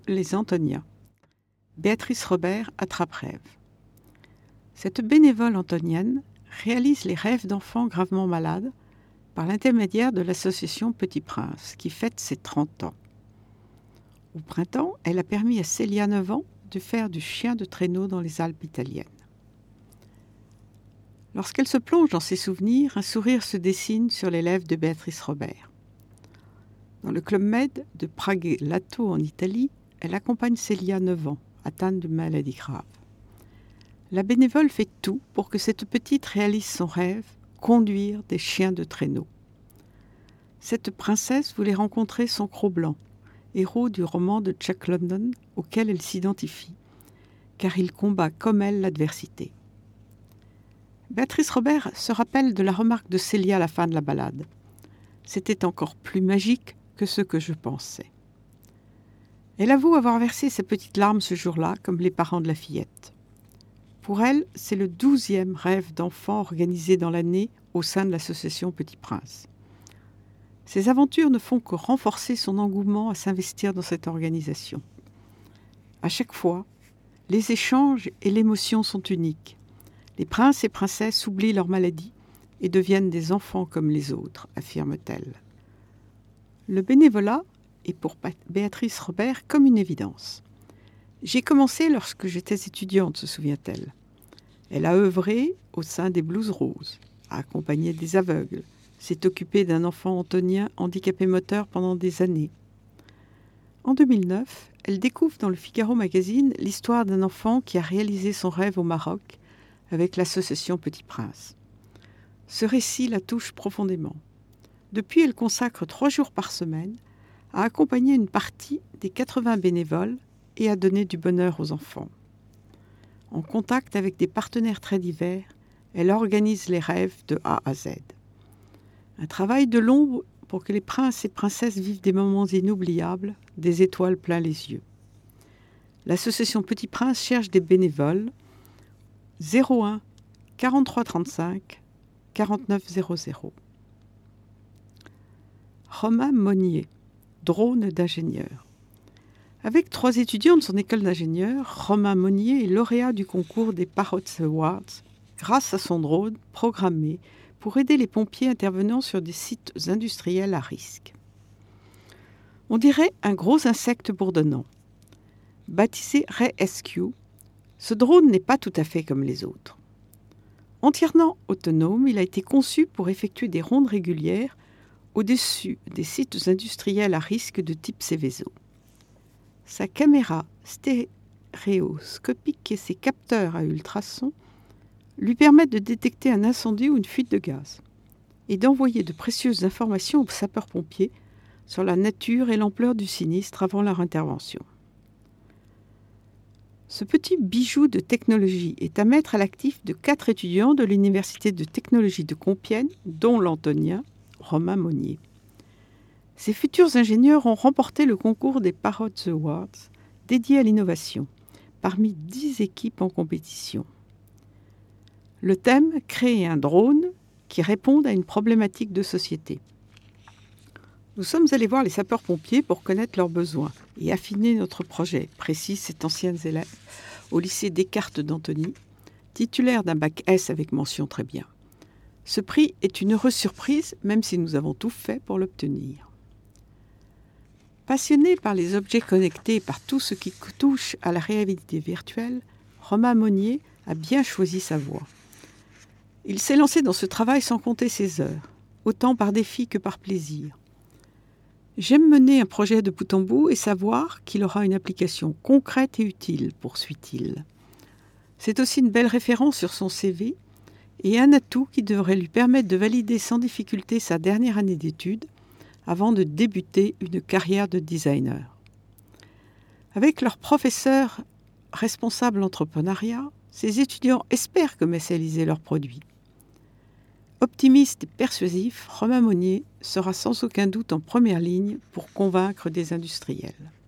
les Antoniens. Béatrice Robert attrape rêve. Cette bénévole antonienne réalise les rêves d'enfants gravement malades par l'intermédiaire de l'association Petit Prince, qui fête ses 30 ans. Au printemps, elle a permis à Célia, 9 ans, de faire du chien de traîneau dans les Alpes italiennes. Lorsqu'elle se plonge dans ses souvenirs, un sourire se dessine sur les lèvres de Béatrice Robert. Dans le Club Med de Prague-Lato en Italie, elle accompagne Célia, 9 ans, atteinte de maladies graves. La bénévole fait tout pour que cette petite réalise son rêve, conduire des chiens de traîneau. Cette princesse voulait rencontrer son Cro-Blanc, héros du roman de Jack London auquel elle s'identifie, car il combat comme elle l'adversité. Béatrice Robert se rappelle de la remarque de Célia à la fin de la ballade. C'était encore plus magique que ce que je pensais. Elle avoue avoir versé ses petites larmes ce jour-là, comme les parents de la fillette. Pour elle, c'est le 12e rêve d'enfant organisé dans l'année au sein de l'association Petit Prince. Ces aventures ne font que renforcer son engouement à s'investir dans cette organisation. À chaque fois, les échanges et l'émotion sont uniques. Les princes et princesses oublient leur maladie et deviennent des enfants comme les autres, affirme-t-elle. Le bénévolat est pour Béatrice Robert comme une évidence. J'ai commencé lorsque j'étais étudiante, se souvient-elle. Elle a œuvré au sein des Blues Roses, a accompagné des aveugles, s'est occupée d'un enfant antonien handicapé moteur pendant des années. En 2009, elle découvre dans le Figaro Magazine l'histoire d'un enfant qui a réalisé son rêve au Maroc avec l'association Petit Prince. Ce récit la touche profondément. Depuis, elle consacre 3 jours par semaine à accompagner une partie des 80 bénévoles et à donner du bonheur aux enfants. En contact avec des partenaires très divers, elle organise les rêves de A à Z. Un travail de l'ombre pour que les princes et princesses vivent des moments inoubliables, des étoiles plein les yeux. L'association Petit Prince cherche des bénévoles. 01 43 35 49 00. Romain Monnier, drone d'ingénieur. Avec 3 étudiants de son école d'ingénieur, Romain Monnier est lauréat du concours des Parrots Awards grâce à son drone programmé pour aider les pompiers intervenant sur des sites industriels à risque. On dirait un gros insecte bourdonnant. Baptisé Rescue, ce drone n'est pas tout à fait comme les autres. Entièrement autonome, il a été conçu pour effectuer des rondes régulières au-dessus des sites industriels à risque de type Seveso. Sa caméra stéréoscopique et ses capteurs à ultrasons lui permettent de détecter un incendie ou une fuite de gaz et d'envoyer de précieuses informations aux sapeurs-pompiers sur la nature et l'ampleur du sinistre avant leur intervention. Ce petit bijou de technologie est à mettre à l'actif de 4 étudiants de l'Université de technologie de Compiègne, dont l'antonien Romain Monnier. Ces futurs ingénieurs ont remporté le concours des Parrots Awards dédié à l'innovation, parmi 10 équipes en compétition. Le thème, créer un drone qui réponde à une problématique de société. Nous sommes allés voir les sapeurs-pompiers pour connaître leurs besoins et affiner notre projet, précise cette ancienne élève au lycée Descartes d'Antony, titulaire d'un bac S avec mention très bien. Ce prix est une heureuse surprise, même si nous avons tout fait pour l'obtenir. Passionné par les objets connectés et par tout ce qui touche à la réalité virtuelle, Romain Monnier a bien choisi sa voie. Il s'est lancé dans ce travail sans compter ses heures, autant par défi que par plaisir. J'aime mener un projet de bout en bout et savoir qu'il aura une application concrète et utile, poursuit-il. C'est aussi une belle référence sur son CV et un atout qui devrait lui permettre de valider sans difficulté sa dernière année d'études avant de débuter une carrière de designer. Avec leur professeur responsable entrepreneuriat, ces étudiants espèrent commercialiser leurs produits. Optimiste et persuasif, Romain Monnier sera sans aucun doute en première ligne pour convaincre des industriels.